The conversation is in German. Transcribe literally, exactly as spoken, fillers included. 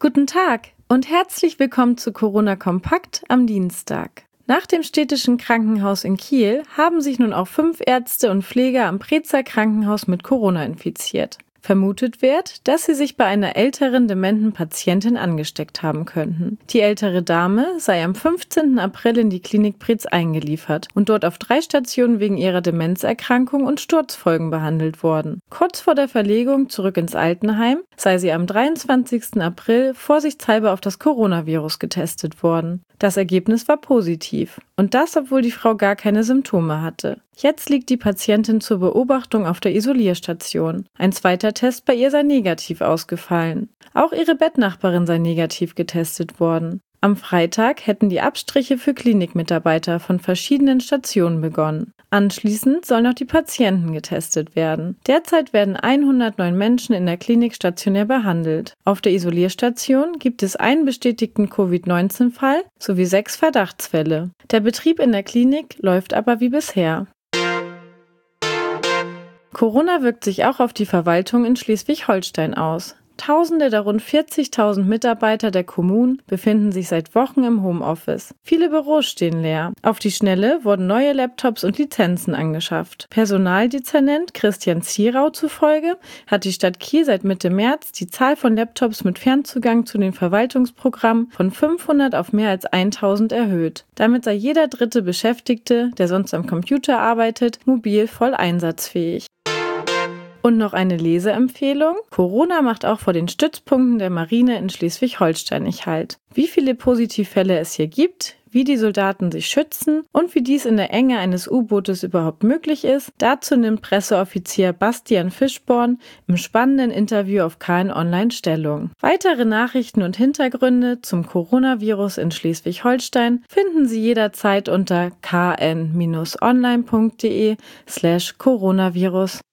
Guten Tag und herzlich willkommen zu Corona Kompakt am Dienstag. Nach dem städtischen Krankenhaus in Kiel haben sich nun auch fünf Ärzte und Pfleger am Preetzer Krankenhaus mit Corona infiziert. Vermutet wird, dass sie sich bei einer älteren dementen Patientin angesteckt haben könnten. Die ältere Dame sei am fünfzehnten April in die Klinik Preetz eingeliefert und dort auf drei Stationen wegen ihrer Demenzerkrankung und Sturzfolgen behandelt worden. Kurz vor der Verlegung zurück ins Altenheim sei sie am dreiundzwanzigsten April vorsichtshalber auf das Coronavirus getestet worden. Das Ergebnis war positiv. Und das, obwohl die Frau gar keine Symptome hatte. Jetzt liegt die Patientin zur Beobachtung auf der Isolierstation. Ein zweiter Test bei ihr sei negativ ausgefallen. Auch ihre Bettnachbarin sei negativ getestet worden. Am Freitag hätten die Abstriche für Klinikmitarbeiter von verschiedenen Stationen begonnen. Anschließend sollen auch die Patienten getestet werden. Derzeit werden hundertneun Menschen in der Klinik stationär behandelt. Auf der Isolierstation gibt es einen bestätigten Covid neunzehn Fall sowie sechs Verdachtsfälle. Der Betrieb in der Klinik läuft aber wie bisher. Corona wirkt sich auch auf die Verwaltung in Schleswig-Holstein aus. Tausende der rund vierzigtausend Mitarbeiter der Kommunen befinden sich seit Wochen im Homeoffice. Viele Büros stehen leer. Auf die Schnelle wurden neue Laptops und Lizenzen angeschafft. Personaldezernent Christian Zierau zufolge hat die Stadt Kiel seit Mitte März die Zahl von Laptops mit Fernzugang zu den Verwaltungsprogrammen von fünfhundert auf mehr als tausend erhöht. Damit sei jeder dritte Beschäftigte, der sonst am Computer arbeitet, mobil voll einsatzfähig. Und noch eine Leseempfehlung. Corona macht auch vor den Stützpunkten der Marine in Schleswig-Holstein nicht Halt. Wie viele Positivfälle es hier gibt, wie die Soldaten sich schützen und wie dies in der Enge eines U-Bootes überhaupt möglich ist, dazu nimmt Presseoffizier Bastian Fischborn im spannenden Interview auf K N Online Stellung. Weitere Nachrichten und Hintergründe zum Coronavirus in Schleswig-Holstein finden Sie jederzeit unter k n Bindestrich online punkt de slash Coronavirus.